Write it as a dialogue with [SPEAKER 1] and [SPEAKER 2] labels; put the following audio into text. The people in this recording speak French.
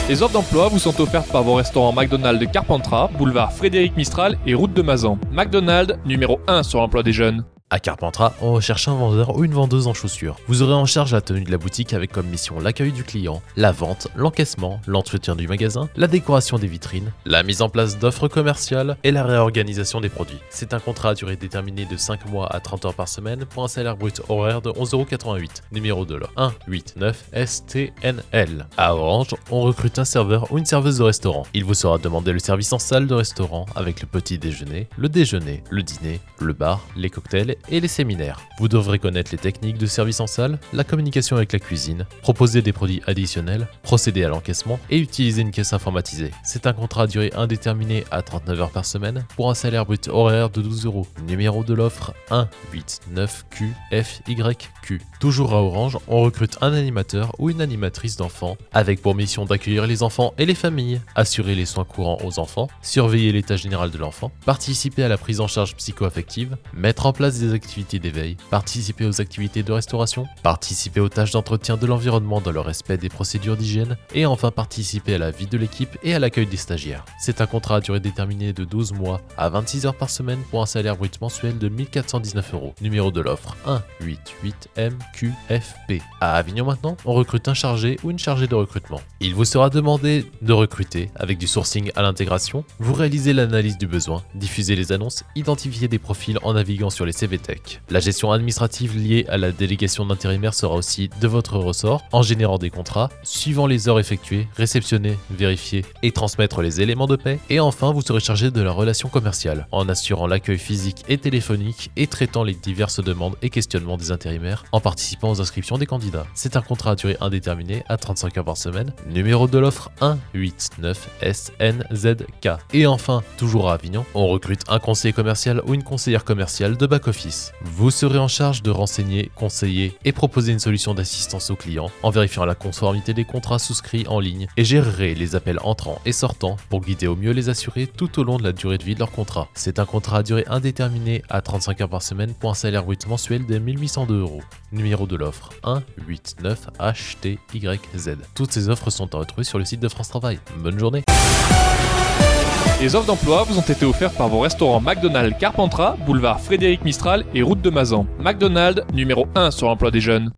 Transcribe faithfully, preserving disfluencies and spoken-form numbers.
[SPEAKER 1] Les offres d'emploi vous sont offertes par vos restaurants McDonald's de Carpentras, boulevard Frédéric Mistral et route de Mazan. McDonald's, numéro un sur l'emploi des jeunes.
[SPEAKER 2] À Carpentras, on recherche un vendeur ou une vendeuse en chaussures. Vous aurez en charge la tenue de la boutique avec comme mission l'accueil du client, la vente, l'encaissement, l'entretien du magasin, la décoration des vitrines, la mise en place d'offres commerciales et la réorganisation des produits. C'est un contrat à durée déterminée de cinq mois à trente heures par semaine pour un salaire brut horaire de onze euros quatre-vingt-huit. Numéro de l'offre un huit neuf S T N L. À Orange, on recrute un serveur ou une serveuse de restaurant. Il vous sera demandé le service en salle de restaurant avec le petit déjeuner, le déjeuner, le dîner, le bar, les cocktails et les séminaires. Vous devrez connaître les techniques de service en salle, la communication avec la cuisine, proposer des produits additionnels, procéder à l'encaissement et utiliser une caisse informatisée. C'est un contrat à durée indéterminée à trente-neuf heures par semaine pour un salaire brut horaire de douze euros. Numéro de l'offre un huit neuf Q F Y Q. Toujours à Orange, on recrute un animateur ou une animatrice d'enfants avec pour mission d'accueillir les enfants et les familles, assurer les soins courants aux enfants, surveiller l'état général de l'enfant, participer à la prise en charge psycho-affective, mettre en place des activités d'éveil, participer aux activités de restauration, participer aux tâches d'entretien de l'environnement dans le respect des procédures d'hygiène et enfin participer à la vie de l'équipe et à l'accueil des stagiaires. C'est un contrat à durée déterminée de douze mois à vingt-six heures par semaine pour un salaire brut mensuel de mille quatre cent dix-neuf euros. Numéro de l'offre un huit huit M Q F P. À Avignon maintenant, on recrute un chargé ou une chargée de recrutement. Il vous sera demandé de recruter avec du sourcing à l'intégration, vous réalisez l'analyse du besoin, diffusez les annonces, identifiez des profils en naviguant sur les C V Tech. La gestion administrative liée à la délégation d'intérimaires sera aussi de votre ressort en générant des contrats, suivant les heures effectuées, réceptionner, vérifier et transmettre les éléments de paie. Et enfin, vous serez chargé de la relation commerciale en assurant l'accueil physique et téléphonique et traitant les diverses demandes et questionnements des intérimaires en participant aux inscriptions des candidats. C'est un contrat à durée indéterminée à trente-cinq heures par semaine. Numéro de l'offre un huit neuf S N Z K. Et enfin, toujours à Avignon, on recrute un conseiller commercial ou une conseillère commerciale de back-office. Vous serez en charge de renseigner, conseiller et proposer une solution d'assistance aux clients en vérifiant la conformité des contrats souscrits en ligne et gérerez les appels entrants et sortants pour guider au mieux les assurés tout au long de la durée de vie de leur contrat. C'est un contrat à durée indéterminée à trente-cinq heures par semaine pour un salaire brut mensuel de mille huit cent deux euros. Numéro de l'offre un huit neuf H T Y Z. Toutes ces offres sont à retrouver sur le site de France Travail. Bonne journée.
[SPEAKER 1] Les offres d'emploi vous ont été offertes par vos restaurants McDonald's Carpentras, boulevard Frédéric Mistral et route de Mazan. McDonald's, numéro un sur l'emploi des jeunes.